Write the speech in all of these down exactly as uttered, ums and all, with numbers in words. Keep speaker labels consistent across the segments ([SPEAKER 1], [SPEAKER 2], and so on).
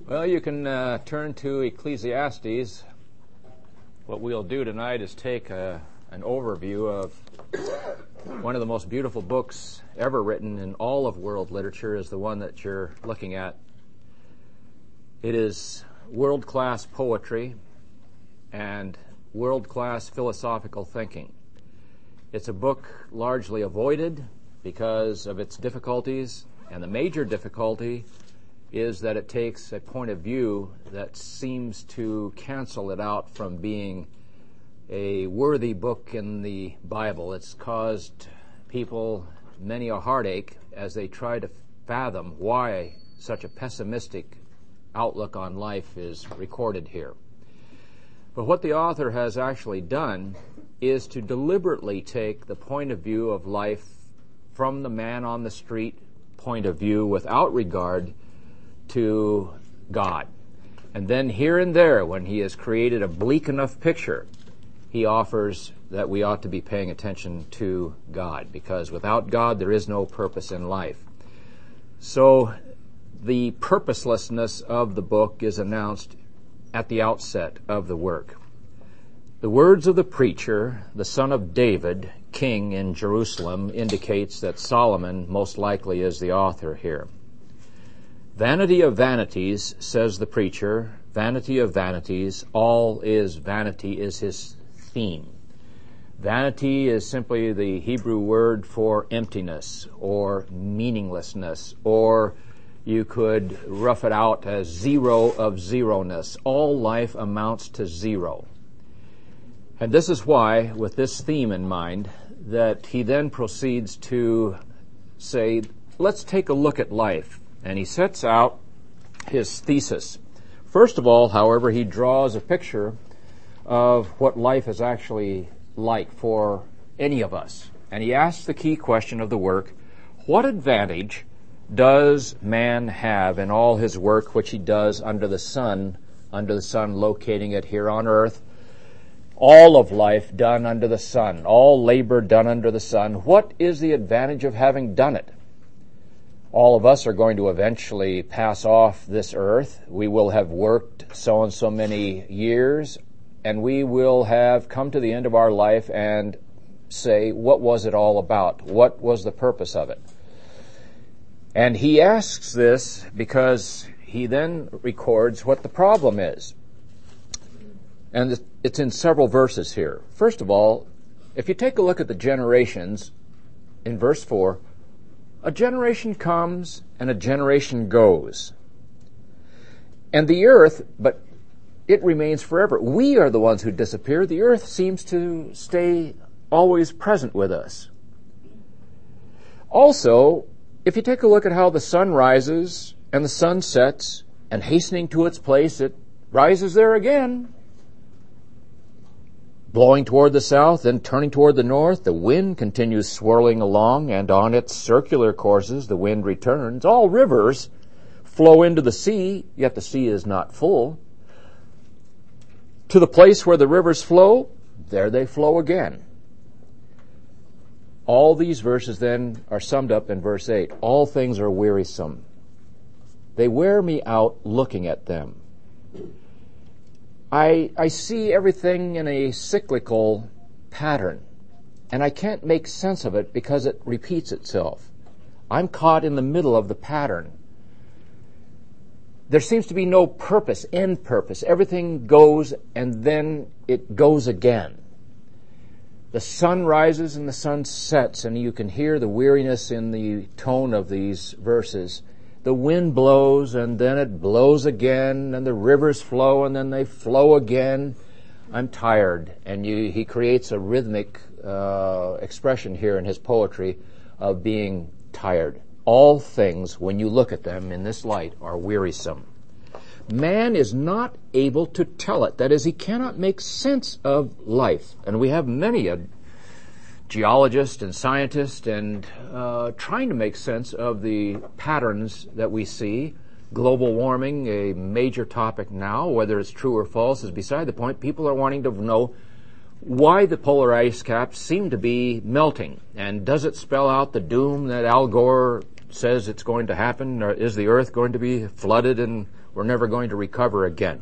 [SPEAKER 1] Well, you can uh, turn to Ecclesiastes. What we'll do tonight is take a, an overview of one of the most beautiful books ever written in all of world literature is the one that you're looking at. It is world-class poetry and world-class philosophical thinking. It's a book largely avoided because of its difficulties, and the major difficulty is that it takes a point of view that seems to cancel it out from being a worthy book in the Bible. It's caused people many a heartache as they try to fathom why such a pessimistic outlook on life is recorded here. But what the author has actually done is to deliberately take the point of view of life from the man on the street point of view without regard to God. And then here and there, when he has created a bleak enough picture, he offers that we ought to be paying attention to God, because without God there is no purpose in life. So the purposelessness of the book is announced at the outset of the work. The words of the preacher, the son of David, king in Jerusalem, indicates that Solomon most likely is the author here. Vanity of vanities, says the preacher, vanity of vanities, all is vanity is his theme. Vanity is simply the Hebrew word for emptiness or meaninglessness, or you could rough it out as zero of zeroness. All life amounts to zero. And this is why, with this theme in mind, that he then proceeds to say, let's take a look at life. And he sets out his thesis. First of all, however, he draws a picture of what life is actually like for any of us. And he asks the key question of the work, what advantage does man have in all his work which he does under the sun, under the sun locating it here on earth? All of life done under the sun, all labor done under the sun. What is the advantage of having done it? All of us are going to eventually pass off this earth. We will have worked so and so many years, and we will have come to the end of our life and say, what was it all about? What was the purpose of it? And he asks this because he then records what the problem is. And it's in several verses here. First of all, if you take a look at the generations, in verse four, a generation comes and a generation goes. And the earth, but it remains forever. We are the ones who disappear. The earth seems to stay always present with us. Also, if you take a look at how the sun rises and the sun sets, and hastening to its place, it rises there again, blowing toward the south, then turning toward the north. The wind continues swirling along, and on its circular courses the wind returns. All rivers flow into the sea, yet the sea is not full. To the place where the rivers flow, there they flow again. All these verses then are summed up in verse eight. All things are wearisome. They wear me out looking at them. I, I see everything in a cyclical pattern, and I can't make sense of it because it repeats itself. I'm caught in the middle of the pattern. There seems to be no purpose, end purpose. Everything goes, and then it goes again. The sun rises and the sun sets, and you can hear the weariness in the tone of these verses. The wind blows, and then it blows again, and the rivers flow, and then they flow again. I'm tired. And you, he creates a rhythmic uh, expression here in his poetry of being tired. All things, when you look at them in this light, are wearisome. Man is not able to tell it. That is, he cannot make sense of life. And we have many a geologist and scientist and uh, trying to make sense of the patterns that we see. Global warming, a major topic now, whether it's true or false is beside the point. People are wanting to know why the polar ice caps seem to be melting, and does it spell out the doom that Al Gore says it's going to happen, or is the earth going to be flooded and We're never going to recover again.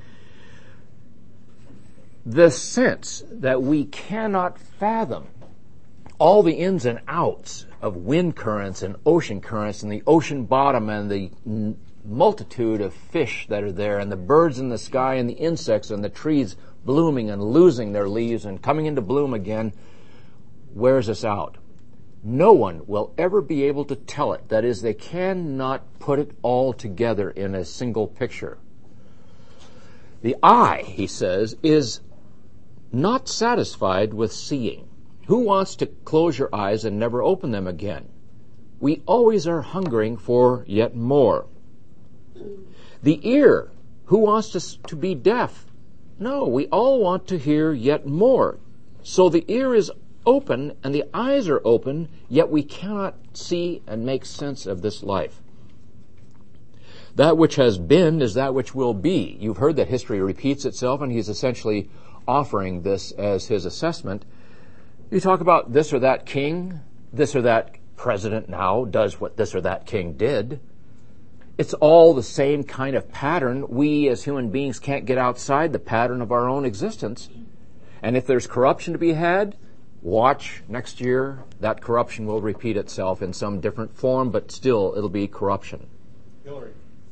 [SPEAKER 1] The sense that we cannot fathom all the ins and outs of wind currents and ocean currents and the ocean bottom and the n- multitude of fish that are there and the birds in the sky and the insects and the trees blooming and losing their leaves and coming into bloom again wears us out. No one will ever be able to tell it. That is, they cannot put it all together in a single picture. The eye, he says, is not satisfied with seeing. Who wants to close your eyes and never open them again? We always are hungering for yet more. The ear, who wants to, to be deaf? No, we all want to hear yet more. So the ear is open and the eyes are open, yet we cannot see and make sense of this life. That which has been is that which will be. You've heard that history repeats itself, and he's essentially offering this as his assessment. You talk about this or that king, this or that president now does what this or that king did. It's all the same kind of pattern. We as human beings can't get outside the pattern of our own existence. And if there's corruption to be had, watch next year. That corruption will repeat itself in some different form, but still it'll be corruption.
[SPEAKER 2] Hillary.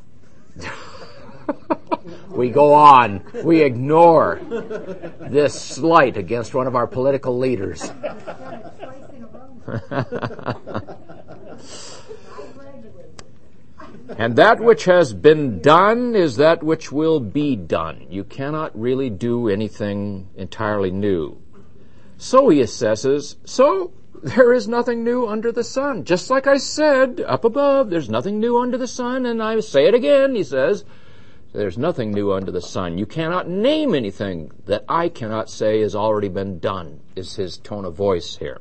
[SPEAKER 1] We go on. We ignore this slight against one of our political leaders. And that which has been done is that which will be done. You cannot really do anything entirely new. So he assesses, so there is nothing new under the sun. Just like I said up above, there's nothing new under the sun, and I say it again, he says, there's nothing new under the sun. You cannot name anything that I cannot say has already been done, is his tone of voice here.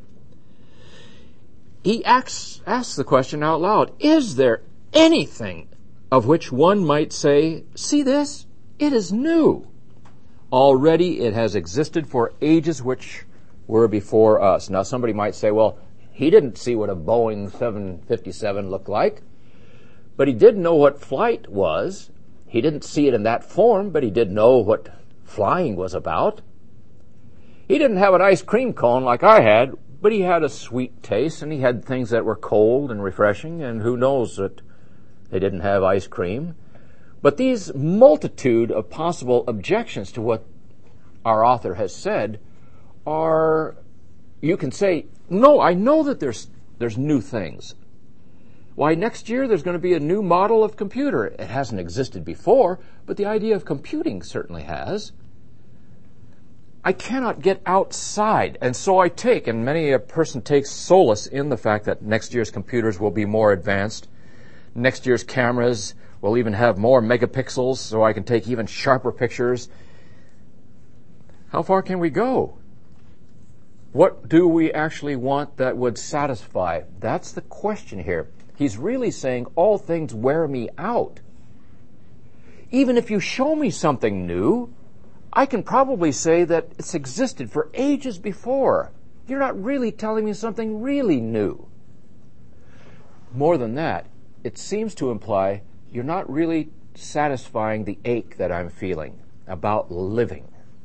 [SPEAKER 1] He asks, asks the question out loud, is there anything of which one might say, see this? It is new. Already it has existed for ages which were before us. Now somebody might say, well, he didn't see what a Boeing seven fifty-seven looked like, but he did know what flight was. He didn't see it in that form, but he did know what flying was about. He didn't have an ice cream cone like I had, but he had a sweet taste, and he had things that were cold and refreshing, and who knows that they didn't have ice cream. But these multitude of possible objections to what our author has said are, you can say, no, I know that there's there's new things. Why, next year there's going to be a new model of computer. It hasn't existed before, but the idea of computing certainly has. I cannot get outside, and so I take, and many a person takes solace in the fact that next year's computers will be more advanced. Next year's cameras will even have more megapixels, so I can take even sharper pictures. How far can we go? What do we actually want that would satisfy? That's the question here. He's really saying all things wear me out. Even if you show me something new, I can probably say that it's existed for ages before. You're not really telling me something really new. More than that, it seems to imply you're not really satisfying the ache that I'm feeling about living.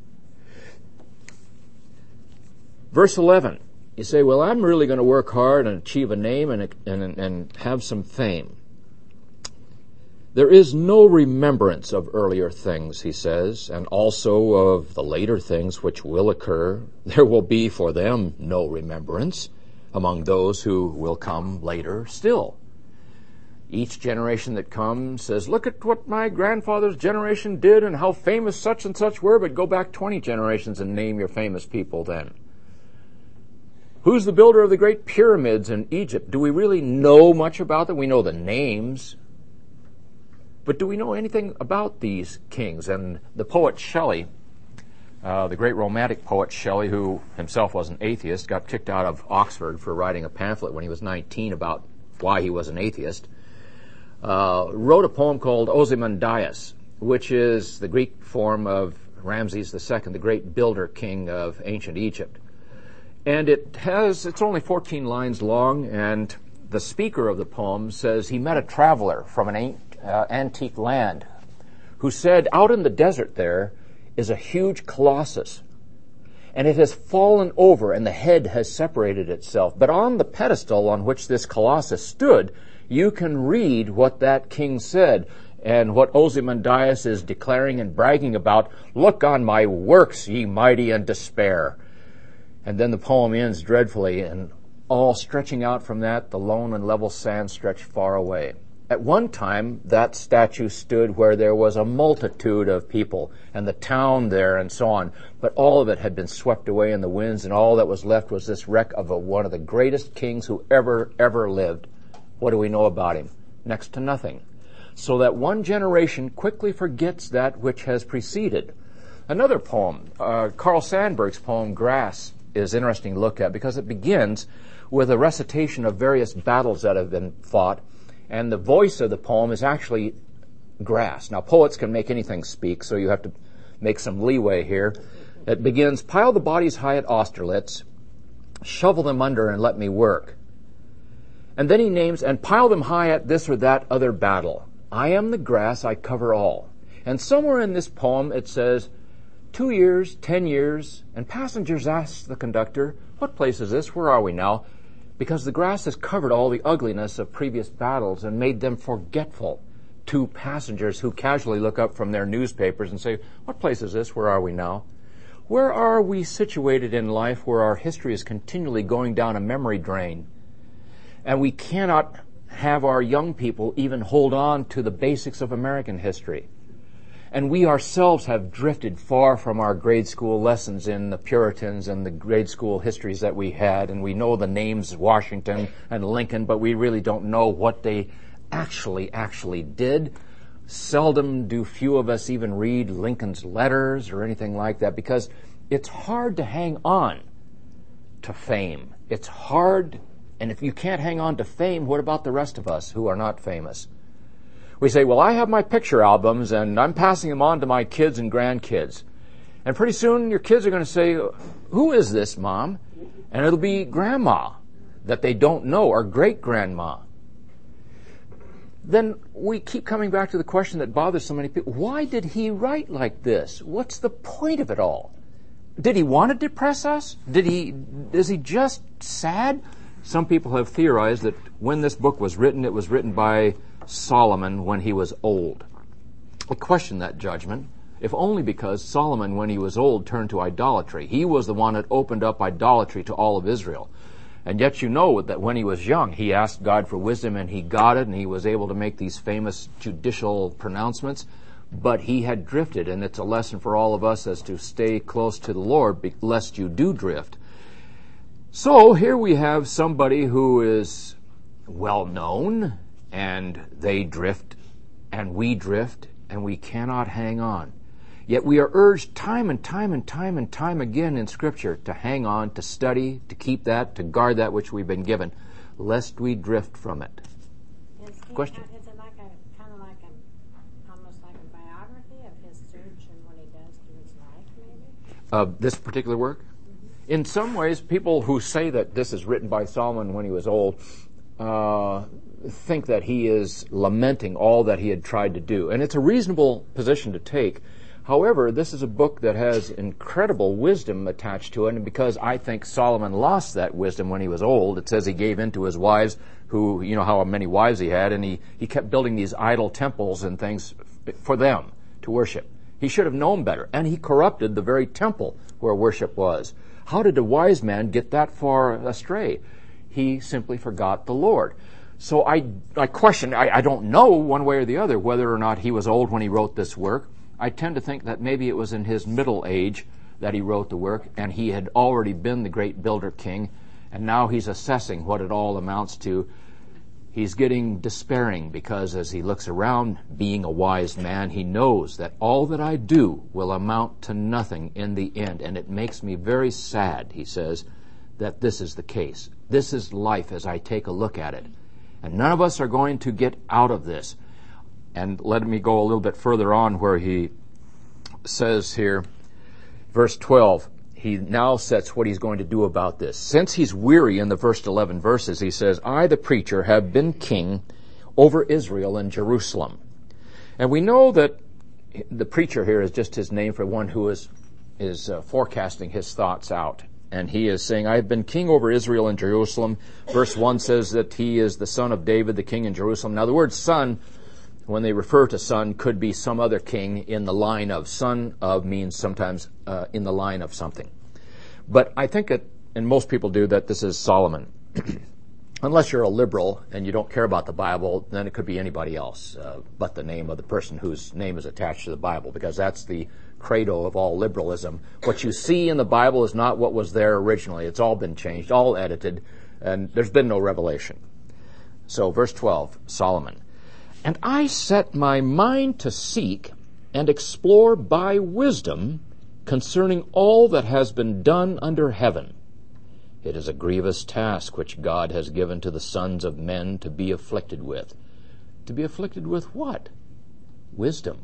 [SPEAKER 1] Verse eleven, you say, well, I'm really going to work hard and achieve a name and, and, and have some fame. There is no remembrance of earlier things, he says, and also of the later things which will occur. There will be for them no remembrance among those who will come later still. Each generation that comes says, look at what my grandfather's generation did and how famous such and such were, but go back twenty generations and name your famous people then. Who's the builder of the great pyramids in Egypt? Do we really know much about them? We know the names. But do we know anything about these kings? And the poet Shelley, uh, the great romantic poet Shelley, who himself was an atheist, got kicked out of Oxford for writing a pamphlet when he was nineteen about why he was an atheist, uh, wrote a poem called Ozymandias, which is the Greek form of Ramses the Second, the great builder king of ancient Egypt. And it has, it's only fourteen lines long, and the speaker of the poem says he met a traveler from an uh, antique land who said, out in the desert there is a huge colossus, and it has fallen over, and the head has separated itself. But on the pedestal on which this colossus stood, you can read what that king said, and what Ozymandias is declaring and bragging about. Look on my works, ye mighty, and despair. And then the poem ends dreadfully, and all stretching out from that, the lone and level sand stretched far away. At one time, that statue stood where there was a multitude of people, and the town there, and so on. But all of it had been swept away in the winds, and all that was left was this wreck of a, one of the greatest kings who ever, ever lived. What do we know about him? Next to nothing. So that one generation quickly forgets that which has preceded. Another poem, uh, Carl Sandburg's poem, Grass, is interesting to look at because it begins with a recitation of various battles that have been fought, and the voice of the poem is actually grass. Now, poets can make anything speak, so you have to make some leeway here. It begins, pile the bodies high at Austerlitz, shovel them under and let me work. And then he names, and pile them high at this or that other battle. I am the grass, I cover all. And somewhere in this poem it says, two years, ten years, and passengers ask the conductor, what place is this? Where are we now? Because the grass has covered all the ugliness of previous battles and made them forgetful to passengers who casually look up from their newspapers and say, what place is this? Where are we now? Where are we situated in life where our history is continually going down a memory drain? And we cannot have our young people even hold on to the basics of American history. And we ourselves have drifted far from our grade school lessons in the Puritans and the grade school histories that we had. And we know the names Washington and Lincoln, but we really don't know what they actually, actually did. Seldom do few of us even read Lincoln's letters or anything like that because it's hard to hang on to fame. It's hard, and if you can't hang on to fame, what about the rest of us who are not famous? We say, well, I have my picture albums, and I'm passing them on to my kids and grandkids. And pretty soon your kids are going to say, who is this, Mom? And it'll be Grandma that they don't know, or great-grandma. Then we keep coming back to the question that bothers so many people. Why did he write like this? What's the point of it all? Did he want to depress us? Did he, is he just sad? Some people have theorized that when this book was written, it was written by Solomon when he was old. I question that judgment, if only because Solomon, when he was old, turned to idolatry. He was the one that opened up idolatry to all of Israel. And yet you know that when he was young, he asked God for wisdom, and he got it, and he was able to make these famous judicial pronouncements. But he had drifted, and it's a lesson for all of us as to stay close to the Lord, lest you do drift. So here we have somebody who is well known, and they drift, and we drift, and we cannot hang on. Yet we are urged time and time and time and time again in Scripture to hang on, to study, to keep that, to guard that which we've been given, lest we drift from it.
[SPEAKER 2] Is he,
[SPEAKER 1] Question?
[SPEAKER 2] Is it like a kind of like a almost like a biography of his search and what he does through his life, maybe?
[SPEAKER 1] Uh, this particular work? Mm-hmm. In some ways, people who say that this is written by Solomon when he was old uh, think that he is lamenting all that he had tried to do. And it's a reasonable position to take. However, this is a book that has incredible wisdom attached to it, and because I think Solomon lost that wisdom when he was old, it says he gave in to his wives, who, you know how many wives he had, and he, he kept building these idol temples and things for them to worship. He should have known better, and he corrupted the very temple where worship was. How did a wise man get that far astray? He simply forgot the Lord. So I, I question, I, I don't know one way or the other whether or not he was old when he wrote this work. I tend to think that maybe it was in his middle age that he wrote the work, and he had already been the great builder king, and now he's assessing what it all amounts to. He's getting despairing because as he looks around, being a wise man, he knows that all that I do will amount to nothing in the end, and it makes me very sad, he says, that this is the case. This is life as I take a look at it, and none of us are going to get out of this. And let me go a little bit further on where he says here, verse twelve, he now sets what he's going to do about this. Since he's weary in the first eleven verses, he says, I, the preacher, have been king over Israel and Jerusalem. And we know that the preacher here is just his name for one who is, is uh, forecasting his thoughts out. And he is saying, I have been king over Israel and Jerusalem. Verse one says that he is the son of David, the king in Jerusalem. Now the word son, when they refer to son, could be some other king in the line of. Son of means sometimes uh, in the line of something. But I think that, and most people do, that this is Solomon. Unless you're a liberal and you don't care about the Bible, then it could be anybody else uh, but the name of the person whose name is attached to the Bible, because that's the credo of all liberalism. What you see in the Bible is not what was there originally. It's all been changed, all edited, and there's been no revelation. So verse twelve, Solomon. And I set my mind to seek and explore by wisdom concerning all that has been done under heaven. It is a grievous task which God has given to the sons of men to be afflicted with. To be afflicted with what? Wisdom.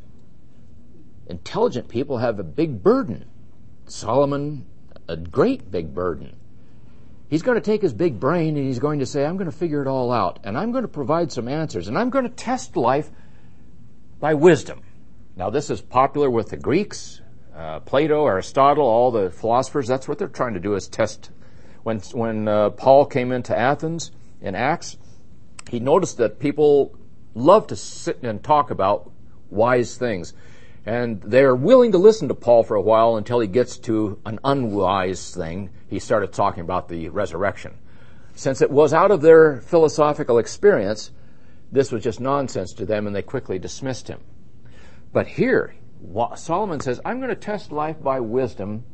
[SPEAKER 1] Intelligent people have a big burden. Solomon, a great big burden. He's going to take his big brain and he's going to say, I'm going to figure it all out, and I'm going to provide some answers, and I'm going to test life by wisdom. Now, this is popular with the Greeks, uh, Plato, Aristotle, all the philosophers. That's what they're trying to do, is test. When, when uh, Paul came into Athens in Acts, he noticed that people love to sit and talk about wise things. And they're willing to listen to Paul for a while until he gets to an unwise thing. He started talking about the resurrection. Since it was out of their philosophical experience, this was just nonsense to them, and they quickly dismissed him. But here, Solomon says, I'm going to test life by wisdom.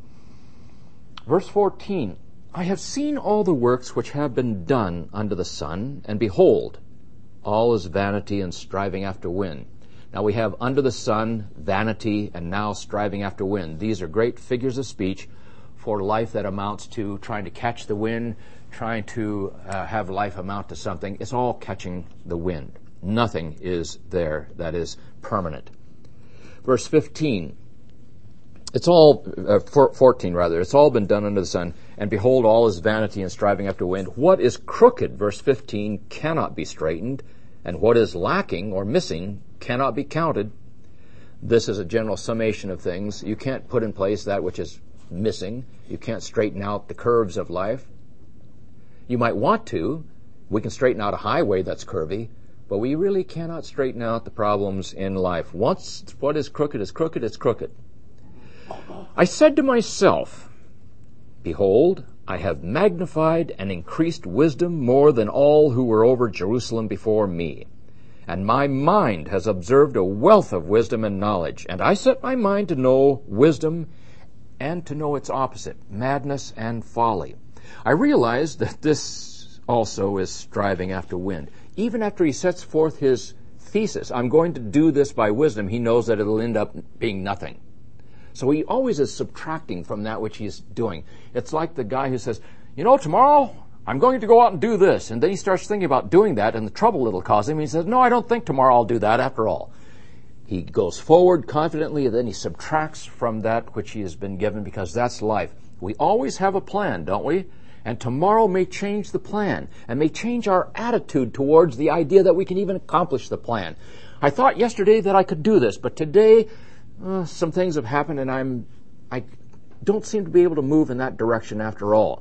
[SPEAKER 1] Verse fourteen, I have seen all the works which have been done under the sun, and behold, all is vanity and striving after wind. Now we have under the sun, vanity, and now striving after wind. These are great figures of speech for life that amounts to trying to catch the wind, trying to uh, have life amount to something. It's all catching the wind. Nothing is there that is permanent. Verse fifteen, it's all, uh, fourteen rather, it's all been done under the sun, and behold, all is vanity and striving after wind. What is crooked, verse fifteen, cannot be straightened, and what is lacking or missing cannot be counted. This is a general summation of things. You can't put in place that which is missing. You can't straighten out the curves of life. You might want to. We can straighten out a highway that's curvy, but we really cannot straighten out the problems in life. Once what is crooked is crooked, it's crooked. I said to myself, behold, I have magnified and increased wisdom more than all who were over Jerusalem before me. And my mind has observed a wealth of wisdom and knowledge. And I set my mind to know wisdom and to know its opposite, madness and folly. I realize that this also is striving after wind. Even after he sets forth his thesis, I'm going to do this by wisdom, he knows that it'll end up being nothing. So he always is subtracting from that which he's doing. It's like the guy who says, you know, tomorrow I'm going to go out and do this. And then he starts thinking about doing that and the trouble it'll cause him. He says, no, I don't think tomorrow I'll do that after all. He goes forward confidently, and then he subtracts from that which he has been given, because that's life. We always have a plan, don't we? And tomorrow may change the plan and may change our attitude towards the idea that we can even accomplish the plan. I thought yesterday that I could do this, but today Uh, some things have happened, and I'm, I don't seem to be able to move in that direction after all.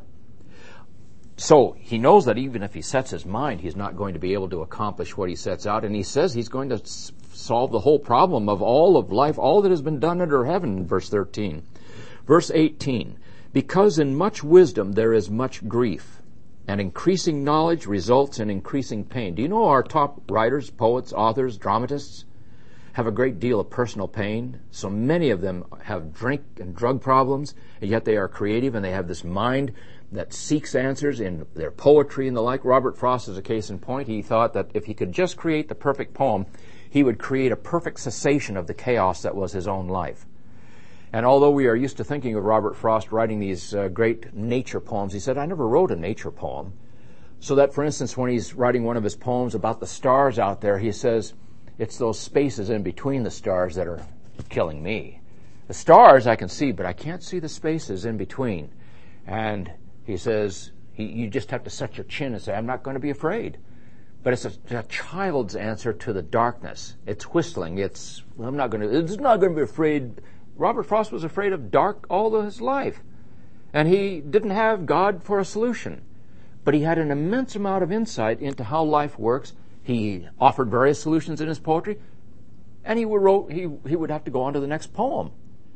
[SPEAKER 1] So he knows that even if he sets his mind, he's not going to be able to accomplish what he sets out, and he says he's going to s- solve the whole problem of all of life, all that has been done under heaven, in verse thirteen. Verse eighteen, because in much wisdom there is much grief, and increasing knowledge results in increasing pain. Do you know our top writers, poets, authors, dramatists have a great deal of personal pain? So many of them have drink and drug problems, and yet they are creative, and they have this mind that seeks answers in their poetry and the like. Robert Frost is a case in point. He thought that if he could just create the perfect poem, he would create a perfect cessation of the chaos that was his own life. And although we are used to thinking of Robert Frost writing these uh, great nature poems, he said, I never wrote a nature poem. So that, for instance, when he's writing one of his poems about the stars out there, he says, it's those spaces in between the stars that are killing me. The stars I can see, but I can't see the spaces in between. And he says, he, you just have to set your chin and say, I'm not going to be afraid. But it's a, a child's answer to the darkness. It's whistling. It's, well, I'm not going to, it's not going to be afraid. Robert Frost was afraid of dark all of his life. And he didn't have God for a solution. But he had an immense amount of insight into how life works. He offered various solutions in his poetry. And he would, wrote, he, he would have to go on to the next poem.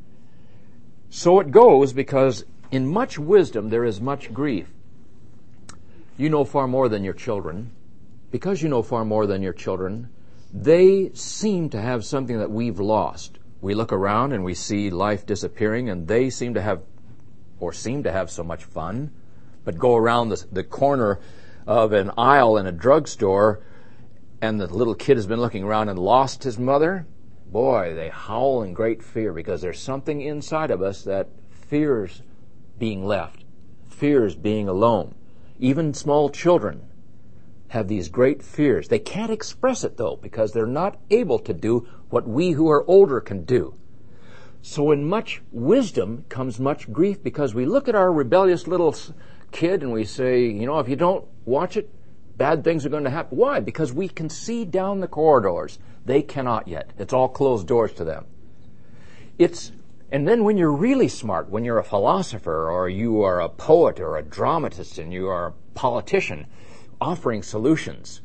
[SPEAKER 1] So it goes, because in much wisdom there is much grief. You know far more than your children. Because you know far more than your children, they seem to have something that we've lost. We look around and we see life disappearing, and they seem to have, or seem to have so much fun, but go around the, the corner of an aisle in a drugstore, and the little kid has been looking around and lost his mother. Boy, they howl in great fear, because there's something inside of us that fears being left, fears being alone. Even small children have these great fears. They can't express it, though, because they're not able to do what we who are older can do. So in much wisdom comes much grief, because we look at our rebellious little kid and we say, you know, if you don't watch it, bad things are going to happen. Why? Because we can see down the corridors. They cannot yet. It's all closed doors to them. It's, and then when you're really smart, when you're a philosopher, or you are a poet or a dramatist, and you are a politician, offering solutions,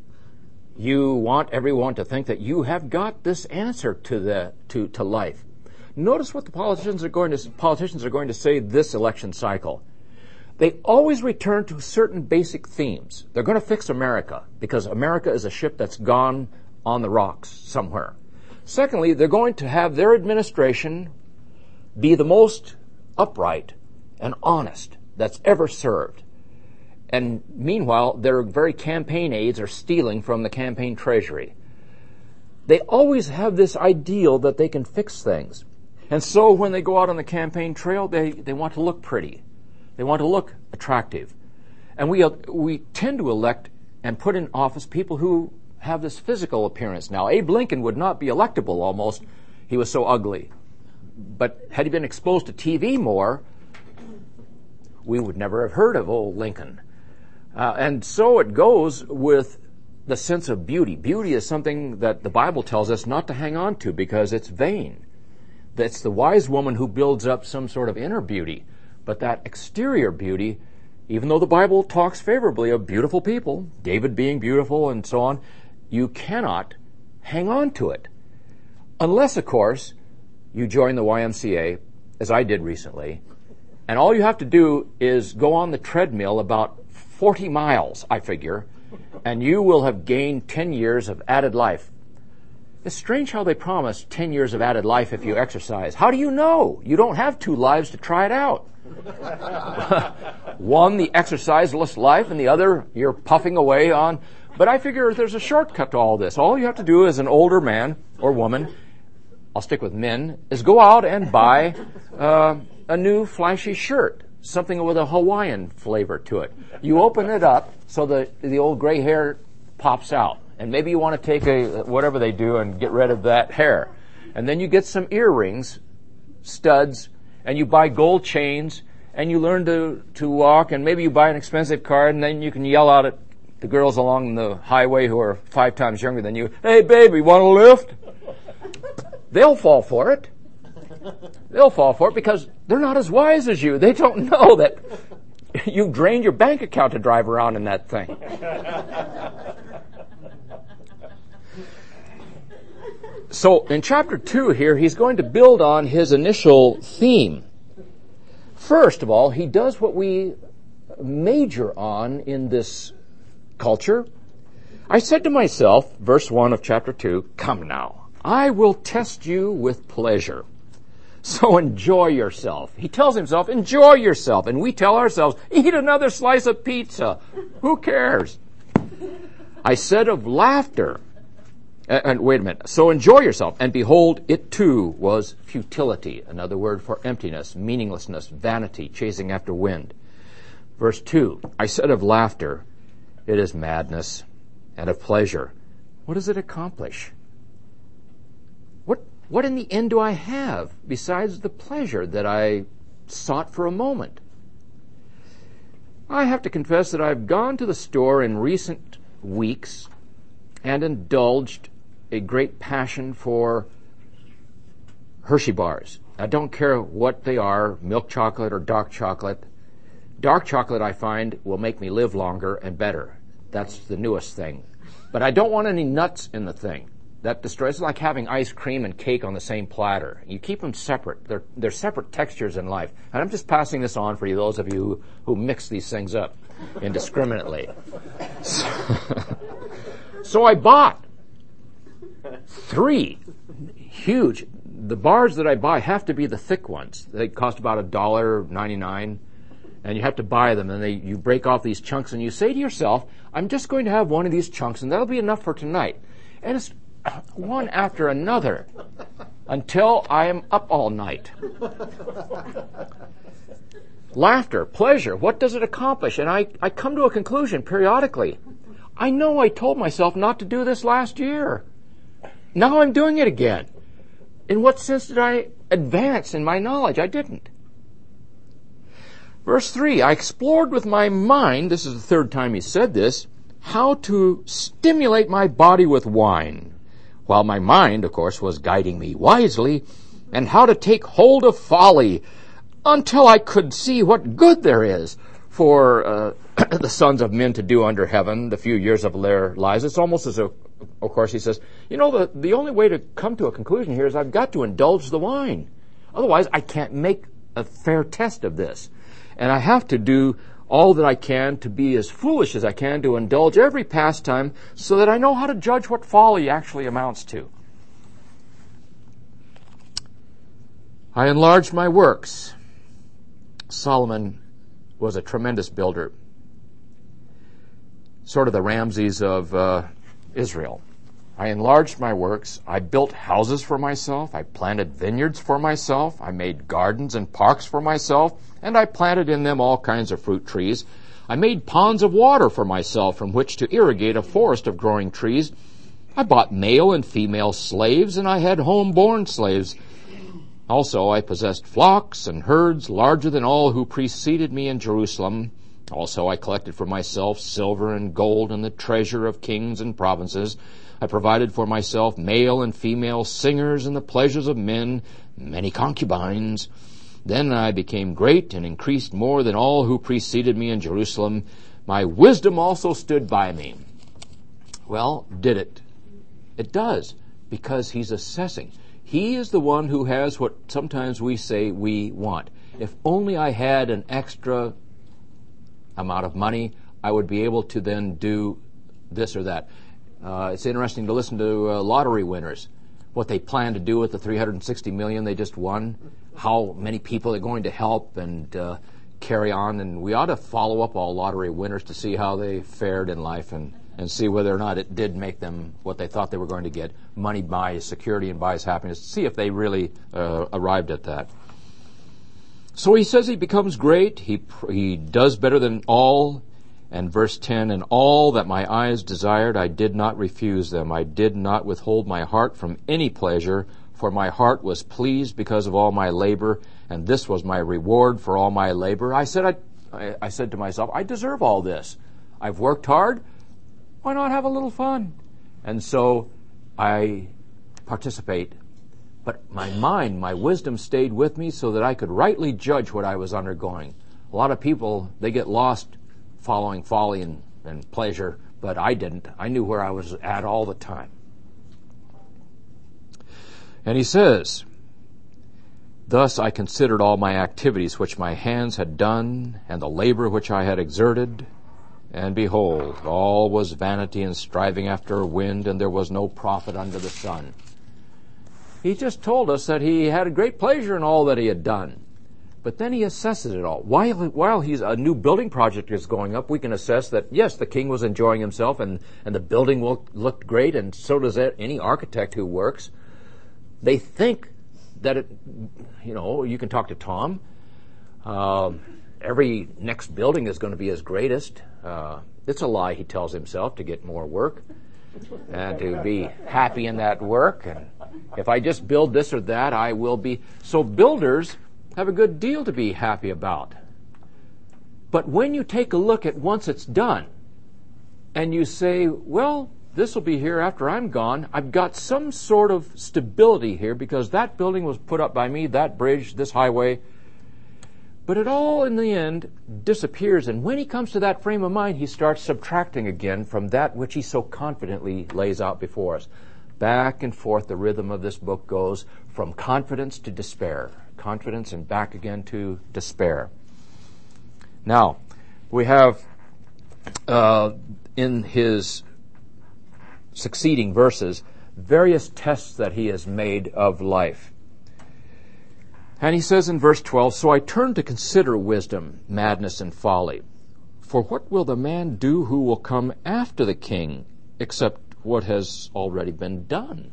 [SPEAKER 1] you want everyone to think that you have got this answer to the to, to life. Notice what the politicians are going to politicians are going to say this election cycle. They always return to certain basic themes. They're going to fix America, because America is a ship that's gone on the rocks somewhere. Secondly, they're going to have their administration be the most upright and honest that's ever served. And meanwhile, their very campaign aides are stealing from the campaign treasury. They always have this ideal that they can fix things. And so when they go out on the campaign trail, they, they want to look pretty. They want to look attractive. And we, we tend to elect and put in office people who have this physical appearance. Now, Abe Lincoln would not be electable almost. He was so ugly. But had he been exposed to T V more, we would never have heard of old Lincoln. Uh, and so it goes with the sense of beauty. Beauty is something that the Bible tells us not to hang on to, because it's vain. That's the wise woman who builds up some sort of inner beauty. But that exterior beauty, even though the Bible talks favorably of beautiful people, David being beautiful and so on, you cannot hang on to it. Unless, of course, you join the Y M C A, as I did recently, and all you have to do is go on the treadmill about forty miles, I figure, and you will have gained ten years of added life. It's strange how they promise ten years of added life if you exercise. How do you know? You don't have two lives to try it out. One, the exerciseless life, and the other, you're puffing away on. But I figure there's a shortcut to all this. All you have to do as an older man or woman, I'll stick with men, is go out and buy uh, a new flashy shirt, something with a Hawaiian flavor to it. You open it up so that the old gray hair pops out. And maybe you want to take a whatever they do and get rid of that hair. And then you get some earrings, studs, and you buy gold chains, and you learn to, to walk, and maybe you buy an expensive car, and then you can yell out at the girls along the highway who are five times younger than you, "Hey, baby, want a lift?" They'll fall for it. They'll fall for it because they're not as wise as you. They don't know that you've drained your bank account to drive around in that thing. So in chapter two here, he's going to build on his initial theme. First of all, he does what we major on in this culture. I said to myself, verse one of chapter two, "Come now, I will test you with pleasure. So enjoy yourself." He tells himself, enjoy yourself. And we tell ourselves, eat another slice of pizza. Who cares? I said of laughter, and wait a minute, so enjoy yourself. And behold, it too was futility. Another word for emptiness, meaninglessness, vanity, chasing after wind. Verse two, I said of laughter, it is madness, and of pleasure. What does it accomplish? What What in the end do I have besides the pleasure that I sought for a moment? I have to confess that I've gone to the store in recent weeks and indulged a great passion for Hershey bars. I don't care what they are, milk chocolate or dark chocolate. Dark chocolate, I find, will make me live longer and better. That's the newest thing. But I don't want any nuts in the thing. That destroys. It's like having ice cream and cake on the same platter. You keep them separate. They're, they're separate textures in life. And I'm just passing this on for you, those of you who, who mix these things up indiscriminately. So, so I bought three huge. The bars that I buy have to be the thick ones. They cost about a dollar ninety-nine, and you have to buy them. And they you break off these chunks, and you say to yourself, "I'm just going to have one of these chunks, and that'll be enough for tonight." And it's one after another until I am up all night. Laughter, pleasure, what does it accomplish? And I, I come to a conclusion periodically. I know I told myself not to do this last year. Now I'm doing it again. In what sense did I advance in my knowledge? I didn't. Verse three, I explored with my mind, this is the third time he said this, how to stimulate my body with wine, while my mind, of course, was guiding me wisely, and how to take hold of folly, until I could see what good there is for uh, the sons of men to do under heaven the few years of their lives. It's almost as if, of course, he says, you know, the, the only way to come to a conclusion here is I've got to indulge the wine. Otherwise, I can't make a fair test of this. And I have to do all that I can to be as foolish as I can to indulge every pastime so that I know how to judge what folly actually amounts to. I enlarged my works. Solomon was a tremendous builder, sort of the Ramses of uh, Israel. I enlarged my works. I built houses for myself. I planted vineyards for myself. I made gardens and parks for myself, and I planted in them all kinds of fruit trees. I made ponds of water for myself from which to irrigate a forest of growing trees. I bought male and female slaves, and I had home-born slaves. Also, I possessed flocks and herds larger than all who preceded me in Jerusalem. Also, I collected for myself silver and gold and the treasure of kings and provinces. I provided for myself male and female singers and the pleasures of men, many concubines. Then I became great and increased more than all who preceded me in Jerusalem. My wisdom also stood by me. Well, did it? It does, because he's assessing. He is the one who has what sometimes we say we want. If only I had an extra amount of money, I would be able to then do this or that. Uh, it's interesting to listen to uh, lottery winners, what they plan to do with the three hundred sixty million dollars they just won, how many people they're going to help and uh, carry on. And we ought to follow up all lottery winners to see how they fared in life and, and see whether or not it did make them what they thought they were going to get. Money buys security and buys happiness. See if they really uh, arrived at that. So he says he becomes great. He he does better than all. And verse ten, and all that my eyes desired, I did not refuse them. I did not withhold my heart from any pleasure, for my heart was pleased because of all my labor, and this was my reward for all my labor. I said, I, I said to myself, I deserve all this. I've worked hard. Why not have a little fun? And so I participate. But my mind, my wisdom stayed with me so that I could rightly judge what I was undergoing. A lot of people, they get lost following folly and, and pleasure, but I didn't. I knew where I was at all the time. And he says, thus I considered all my activities which my hands had done, and the labor which I had exerted, and behold, all was vanity and striving after wind, and there was no profit under the sun. He just told us that he had a great pleasure in all that he had done. But then he assesses it all. While, while he's a new building project is going up, we can assess that, yes, the king was enjoying himself and, and the building looked, looked great, and so does any architect who works. They think that, it, you know, you can talk to Tom. Uh, every next building is going to be his greatest. Uh, it's a lie, he tells himself, to get more work and to be happy in that work. And if I just build this or that, I will be. So builders have a good deal to be happy about. But when you take a look at once it's done, and you say, well, this will be here after I'm gone. I've got some sort of stability here because that building was put up by me, that bridge, this highway. But it all, in the end, disappears. And when he comes to that frame of mind, he starts subtracting again from that which he so confidently lays out before us. Back and forth, the rhythm of this book goes from confidence to despair. Confidence and back again to despair. Now, we have uh, in his succeeding verses various tests that he has made of life. And he says in verse twelve, "So I turn to consider wisdom, madness, and folly. For what will the man do who will come after the king, except what has already been done?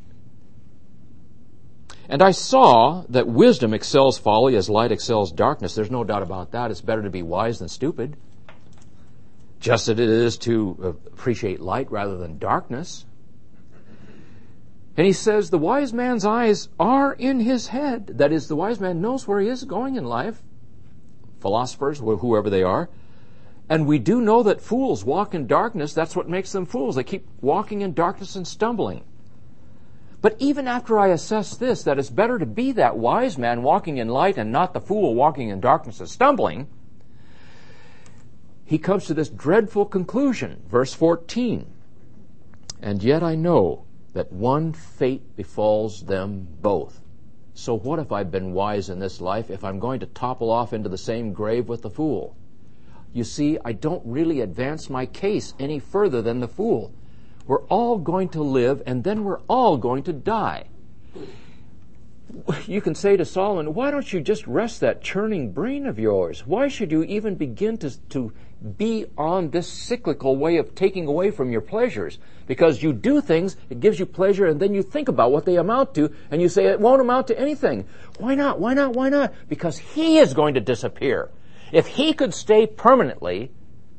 [SPEAKER 1] And I saw that wisdom excels folly as light excels darkness." There's no doubt about that. It's better to be wise than stupid. Just as it is to appreciate light rather than darkness. And he says the wise man's eyes are in his head. That is, the wise man knows where he is going in life. Philosophers, whoever they are. And we do know that fools walk in darkness. That's what makes them fools. They keep walking in darkness and stumbling. But even after I assess this, that it's better to be that wise man walking in light and not the fool walking in darkness and stumbling, he comes to this dreadful conclusion. Verse fourteen, "And yet I know that one fate befalls them both. So what if I've been wise in this life if I'm going to topple off into the same grave with the fool? You see, I don't really advance my case any further than the fool. We're all going to live, and then we're all going to die." You can say to Solomon, why don't you just rest that churning brain of yours? Why should you even begin to, to be on this cyclical way of taking away from your pleasures? Because you do things, it gives you pleasure, and then you think about what they amount to, and you say it won't amount to anything. Why not? Why not? Why not? Because he is going to disappear. If he could stay permanently,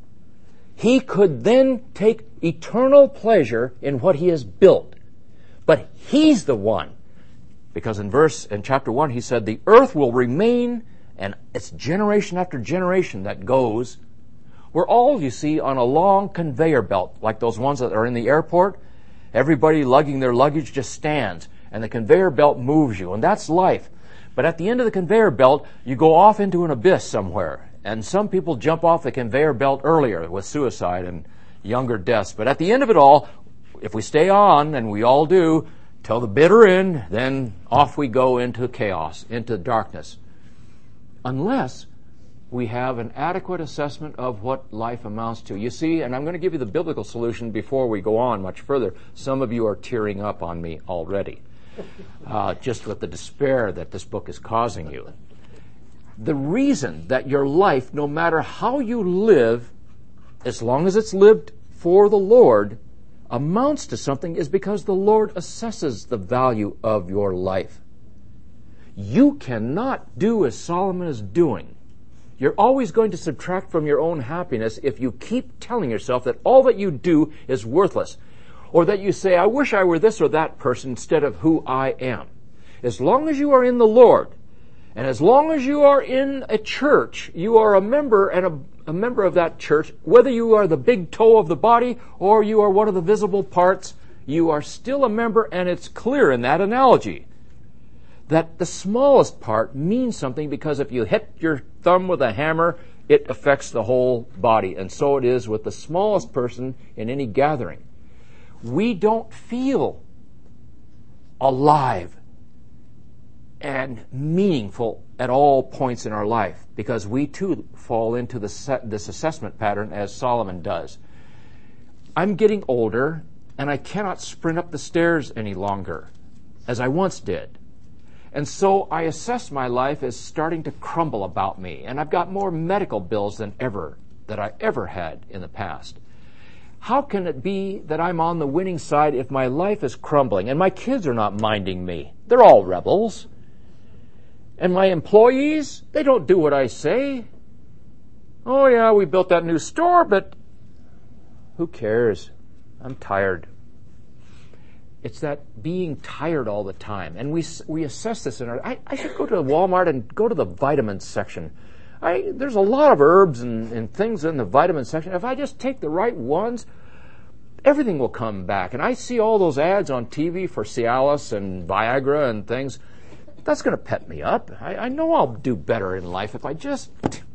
[SPEAKER 1] he could then take eternal pleasure in what he has built. But he's the one. Because in verse, in chapter one, he said, the earth will remain, and it's generation after generation that goes. We're all, you see, on a long conveyor belt, like those ones that are in the airport. Everybody lugging their luggage just stands, and the conveyor belt moves you, and that's life. But at the end of the conveyor belt, you go off into an abyss somewhere. And some people jump off the conveyor belt earlier with suicide and younger deaths. But at the end of it all, if we stay on, and we all do, till the bitter end, then off we go into chaos, into darkness. Unless we have an adequate assessment of what life amounts to. You see, and I'm going to give you the biblical solution before we go on much further. Some of you are tearing up on me already, uh, just with the despair that this book is causing you. The reason that your life, no matter how you live, as long as it's lived for the Lord, amounts to something is because the Lord assesses the value of your life. You cannot do as Solomon is doing. You're always going to subtract from your own happiness if you keep telling yourself that all that you do is worthless, or that you say, I wish I were this or that person instead of who I am. As long as you are in the Lord, and as long as you are in a church, you are a member and a a member of that church, whether you are the big toe of the body or you are one of the visible parts, you are still a member, and it's clear in that analogy that the smallest part means something, because if you hit your thumb with a hammer, it affects the whole body. And so it is with the smallest person in any gathering. We don't feel alive and meaningful at all points in our life, because we too fall into the set, this assessment pattern as Solomon does. I'm getting older, and I cannot sprint up the stairs any longer as I once did. And so I assess my life as starting to crumble about me, and I've got more medical bills than ever that I ever had in the past. How can it be that I'm on the winning side if my life is crumbling and my kids are not minding me? They're all rebels. And my employees, they don't do what I say. Oh yeah, we built that new store, but who cares? I'm tired. It's that being tired all the time. And we we assess this in our... I, I should go to Walmart and go to the vitamins section. I, there's a lot of herbs and, and things in the vitamin section. If I just take the right ones, everything will come back. And I see all those ads on T V for Cialis and Viagra and things. That's going to pep me up. I, I know I'll do better in life if I just...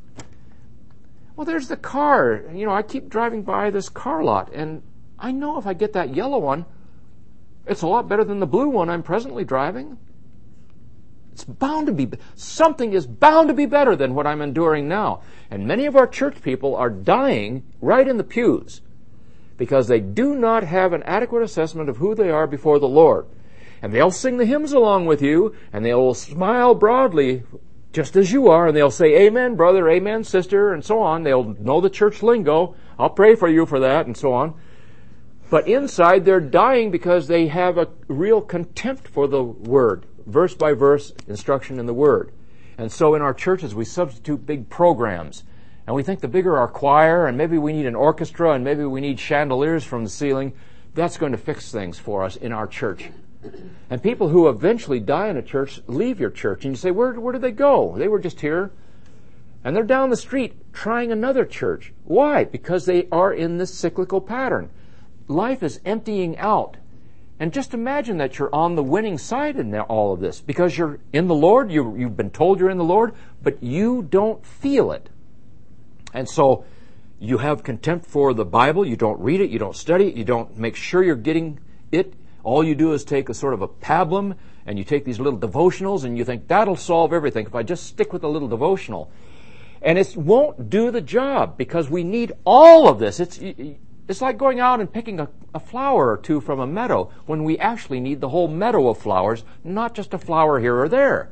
[SPEAKER 1] Well, there's the car. You know, I keep driving by this car lot, and I know if I get that yellow one, it's a lot better than the blue one I'm presently driving. It's bound to be, something is bound to be better than what I'm enduring now. And many of our church people are dying right in the pews because they do not have an adequate assessment of who they are before the Lord. And they'll sing the hymns along with you, and they'll smile broadly just as you are, and they'll say, amen, brother, amen, sister, and so on. They'll know the church lingo. I'll pray for you for that, and so on. But inside, they're dying because they have a real contempt for the Word, verse by verse instruction in the Word. And so in our churches, we substitute big programs. And we think the bigger our choir, and maybe we need an orchestra, and maybe we need chandeliers from the ceiling, that's going to fix things for us in our church. And people who eventually die in a church leave your church, and you say, where, where did they go? They were just here. And they're down the street trying another church. Why? Because they are in this cyclical pattern. Life is emptying out. And just imagine that you're on the winning side in all of this, because you're in the Lord, you, you've been told you're in the Lord, but you don't feel it. And so you have contempt for the Bible, you don't read it, you don't study it, you don't make sure you're getting it. All you do is take a sort of a pablum, and you take these little devotionals, and you think, that'll solve everything if I just stick with a little devotional. And it won't do the job, because we need all of this. It's it's like going out and picking a, a flower or two from a meadow, when we actually need the whole meadow of flowers, not just a flower here or there.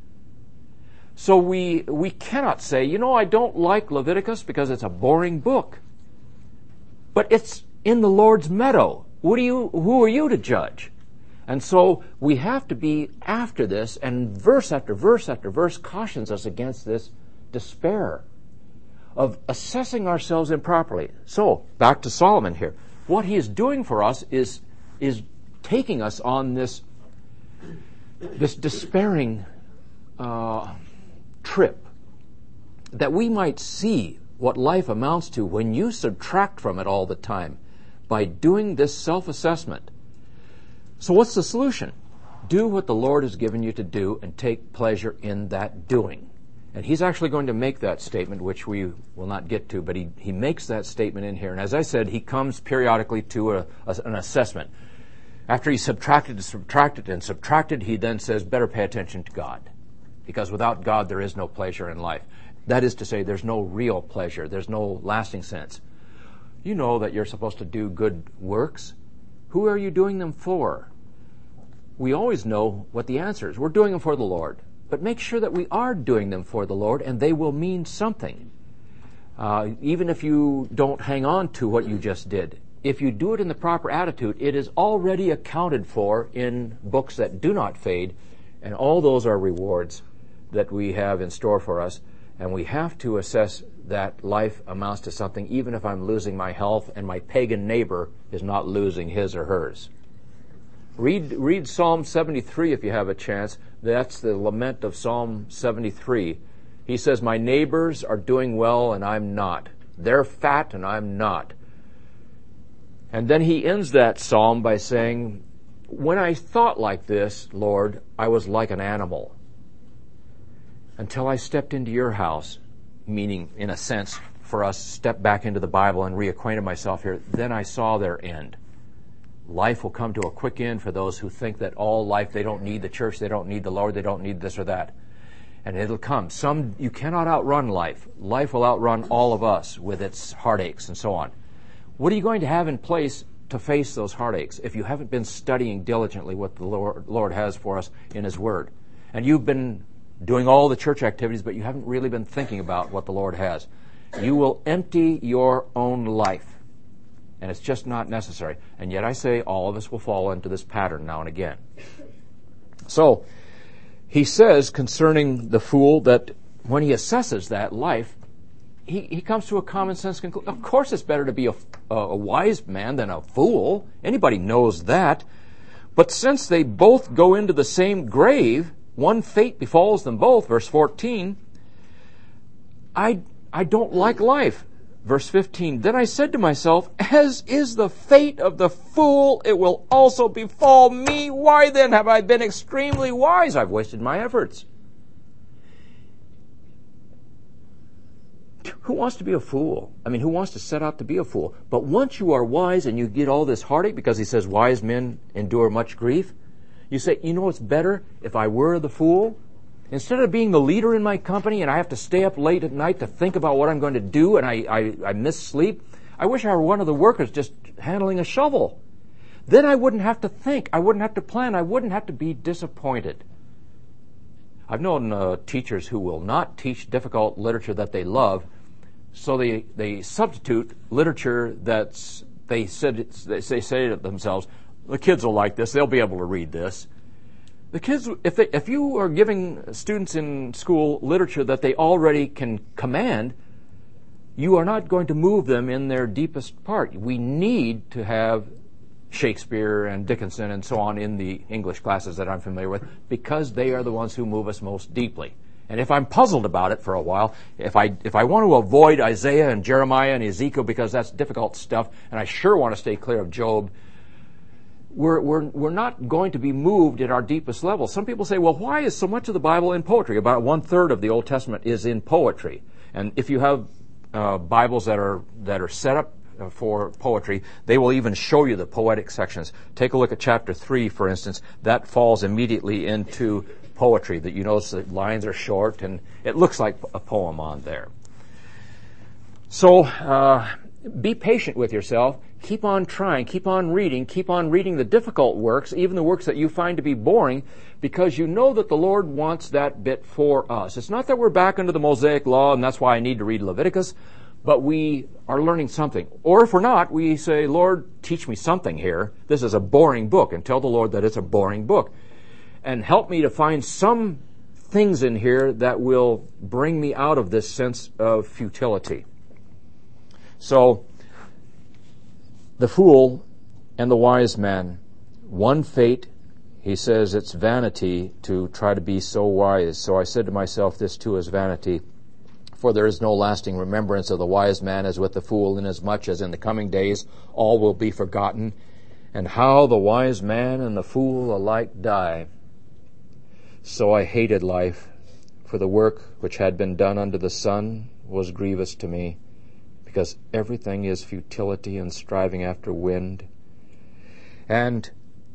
[SPEAKER 1] So we we cannot say, you know, I don't like Leviticus because it's a boring book. But it's in the Lord's meadow. What do you, who are you to judge? And so we have to be after this, and verse after verse after verse cautions us against this despair of assessing ourselves improperly. So, back to Solomon here. What he is doing for us is, is taking us on this, this despairing uh, trip, that we might see what life amounts to when you subtract from it all the time, by doing this self-assessment. So what's the solution? Do what the Lord has given you to do and take pleasure in that doing. And he's actually going to make that statement, which we will not get to, but he, he makes that statement in here. And as I said, he comes periodically to a, a, an assessment. After he subtracted and subtracted and subtracted, he then says, better pay attention to God. Because without God, there is no pleasure in life. That is to say, there's no real pleasure. There's no lasting sense. You know that you're supposed to do good works. Who are you doing them for? We always know what the answer is. We're doing them for the Lord. But make sure that we are doing them for the Lord, and they will mean something. Uh, even if you don't hang on to what you just did. If you do it in the proper attitude, it is already accounted for in books that do not fade, and all those are rewards that we have in store for us. And we have to assess that life amounts to something, even if I'm losing my health and my pagan neighbor is not losing his or hers. Read, read Psalm seventy-three if you have a chance. That's the lament of Psalm seventy-three. He says, my neighbors are doing well and I'm not. They're fat and I'm not. And then he ends that psalm by saying, when I thought like this, Lord, I was like an animal. Until I stepped into your house, meaning, in a sense, for us, step back into the Bible and reacquainted myself here, then I saw their end. Life will come to a quick end for those who think that all life, they don't need the church, they don't need the Lord, they don't need this or that. And it'll come. Some, you cannot outrun life. Life will outrun all of us with its heartaches and so on. What are you going to have in place to face those heartaches if you haven't been studying diligently what the Lord, Lord has for us in His Word? And you've been doing all the church activities, but you haven't really been thinking about what the Lord has. You will empty your own life. And it's just not necessary. And yet I say all of us will fall into this pattern now and again. So, he says concerning the fool that when he assesses that life, he, he comes to a common sense conclusion. Of course it's better to be a, a, a wise man than a fool. Anybody knows that. But since they both go into the same grave, one fate befalls them both, verse fourteen, I, I don't like life. Verse fifteen, then I said to myself, as is the fate of the fool, it will also befall me. Why then have I been extremely wise? I've wasted my efforts. Who wants to be a fool? I mean, who wants to set out to be a fool? But once you are wise and you get all this heartache, because he says wise men endure much grief, you say, you know what's better if I were the fool? Instead of being the leader in my company and I have to stay up late at night to think about what I'm going to do and I, I, I miss sleep, I wish I were one of the workers just handling a shovel. Then I wouldn't have to think. I wouldn't have to plan. I wouldn't have to be disappointed. I've known uh, teachers who will not teach difficult literature that they love, so they, they substitute literature that's, they said, they say to themselves, the kids will like this, they'll be able to read this. The kids, if they, if you are giving students in school literature that they already can command, you are not going to move them in their deepest part. We need to have Shakespeare and Dickinson and so on in the English classes that I'm familiar with, because they are the ones who move us most deeply. And if I'm puzzled about it for a while, if I if I want to avoid Isaiah and Jeremiah and Ezekiel because that's difficult stuff, and I sure want to stay clear of Job, we're we're we're not going to be moved at our deepest level. Some people say, well, why is so much of the Bible in poetry? About one third of the Old Testament is in poetry. And if you have uh, Bibles that are that are set up for poetry, they will even show you the poetic sections. Take a look at chapter three, for instance. That falls immediately into poetry. That you notice the lines are short and it looks like a poem on there. So uh, be patient with yourself. Keep on trying. Keep on reading. Keep on reading the difficult works, even the works that you find to be boring, because you know that the Lord wants that bit for us. It's not that we're back under the Mosaic law and that's why I need to read Leviticus, but we are learning something. Or if we're not, we say, Lord, teach me something here. This is a boring book, and tell the Lord that it's a boring book. And help me to find some things in here that will bring me out of this sense of futility. So, the fool and the wise man, one fate, he says it's vanity to try to be so wise. So I said to myself, this too is vanity. For there is no lasting remembrance of the wise man as with the fool, inasmuch as in the coming days all will be forgotten, and how the wise man and the fool alike die. So I hated life, for the work which had been done under the sun was grievous to me, because everything is futility and striving after wind. And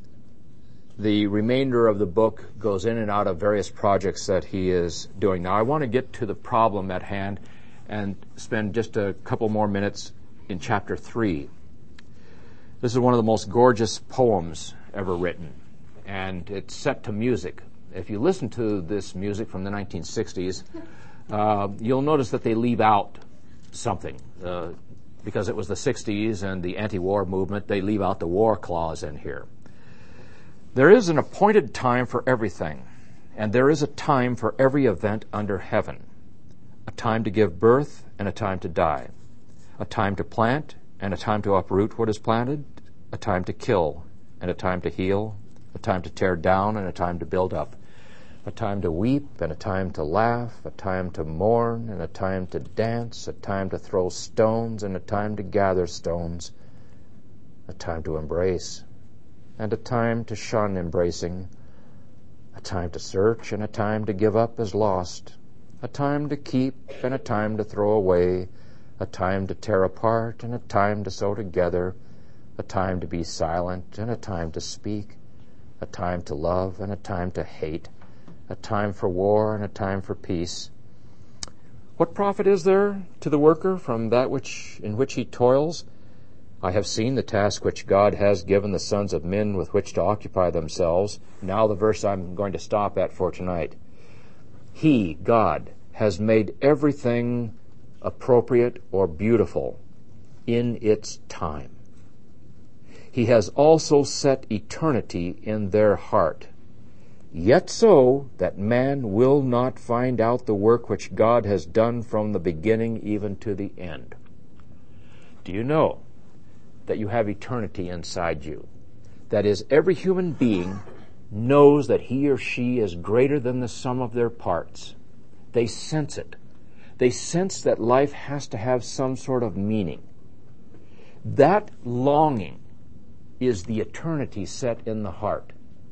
[SPEAKER 1] the remainder of the book goes in and out of various projects that he is doing. Now, I want to get to the problem at hand and spend just a couple more minutes in chapter three. This is one of the most gorgeous poems ever written, and it's set to music. If you listen to this music from the nineteen sixties, uh, you'll notice that they leave out something. Uh, because it was the sixties and the anti-war movement, they leave out the war clause in here. There is an appointed time for everything, and there is a time for every event under heaven. A time to give birth and a time to die. A time to plant and a time to uproot what is planted. A time to kill and a time to heal. A time to tear down and a time to build up. A time to weep and a time to laugh. A time to mourn and a time to dance. A time to throw stones and a time to gather stones. A time to embrace and a time to shun embracing, a time to search and a time to give up as lost, a time to keep and a time to throw away, a time to tear apart and a time to sew together, a time to be silent and a time to speak, a time to love and a time to hate, a time for war and a time for peace. What profit is there to the worker from that which in which he toils? I have seen the task which God has given the sons of men with which to occupy themselves. Now the verse I'm going to stop at for tonight. He, God, has made everything appropriate or beautiful in its time. He has also set eternity in their heart. Yet so that man will not find out the work which God has done from the beginning even to the end. Do you know that you have eternity inside you? That is, every human being knows that he or she is greater than the sum of their parts. They sense it. They sense that life has to have some sort of meaning. That longing is the eternity set in the heart.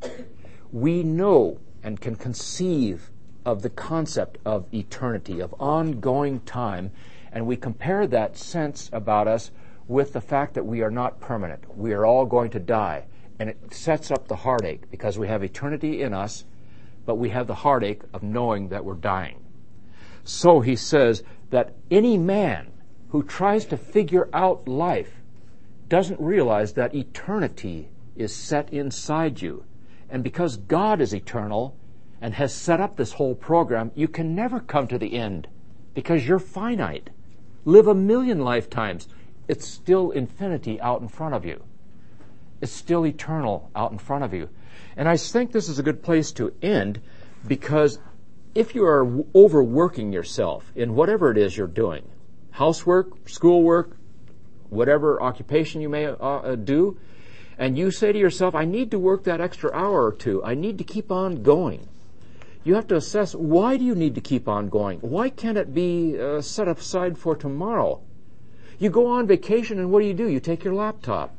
[SPEAKER 1] We know and can conceive of the concept of eternity, of ongoing time, and we compare that sense about us with the fact that we are not permanent. We are all going to die, and it sets up the heartache because we have eternity in us, but we have the heartache of knowing that we're dying. So he says that any man who tries to figure out life doesn't realize that eternity is set inside you. And because God is eternal and has set up this whole program, you can never come to the end because you're finite. Live a million lifetimes. It's still infinity out in front of you. It's still eternal out in front of you. And I think this is a good place to end, because if you are overworking yourself in whatever it is you're doing, housework, schoolwork, whatever occupation you may uh, do, and you say to yourself, I need to work that extra hour or two. I need to keep on going. You have to assess, why do you need to keep on going? Why can't it be uh, set aside for tomorrow? You go on vacation, and what do you do? You take your laptop.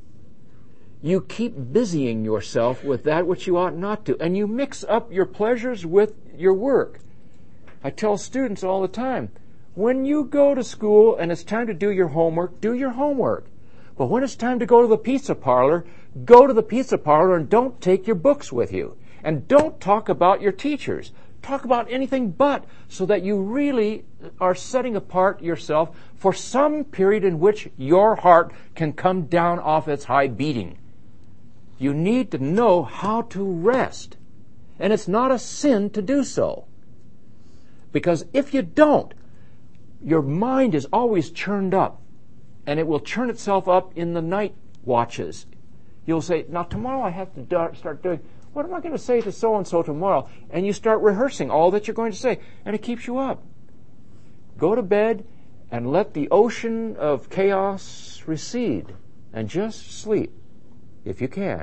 [SPEAKER 1] You keep busying yourself with that which you ought not to, and you mix up your pleasures with your work. I tell students all the time, when you go to school and it's time to do your homework, do your homework. But when it's time to go to the pizza parlor, go to the pizza parlor and don't take your books with you. And don't talk about your teachers. Talk about anything but, so that you really are setting apart yourself for some period in which your heart can come down off its high beating. You need to know how to rest. And it's not a sin to do so. Because if you don't, your mind is always churned up. And it will churn itself up in the night watches. You'll say, now tomorrow I have to do- start doing, what am I going to say to so-and-so tomorrow? And you start rehearsing all that you're going to say. And it keeps you up. Go to bed and let the ocean of chaos recede. And just sleep, if you can.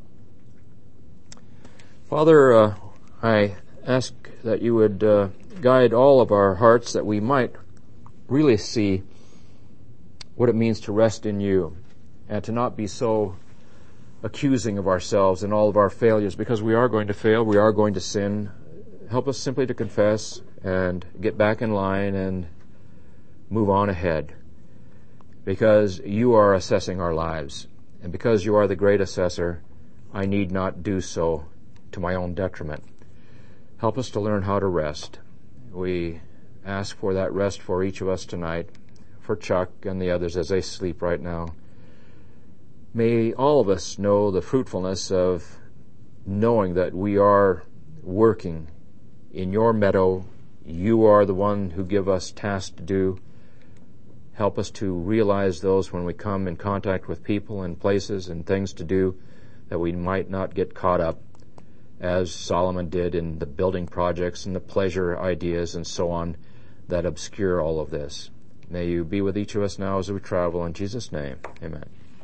[SPEAKER 1] Father, uh, I ask that you would uh, guide all of our hearts, that we might really see what it means to rest in you and to not be so accusing of ourselves and all of our failures, because we are going to fail, we are going to sin. Help us simply to confess and get back in line and move on ahead, because you are assessing our lives. And because you are the great assessor, I need not do so to my own detriment. Help us to learn how to rest. We ask for that rest for each of us tonight, for Chuck and the others as they sleep right now. May all of us know the fruitfulness of knowing that we are working in your meadow. You are the one who give us tasks to do. Help us to realize those when we come in contact with people and places and things to do, that we might not get caught up, as Solomon did, in the building projects and the pleasure ideas and so on that obscure all of this. May you be with each of us now as we travel. In Jesus' name, amen.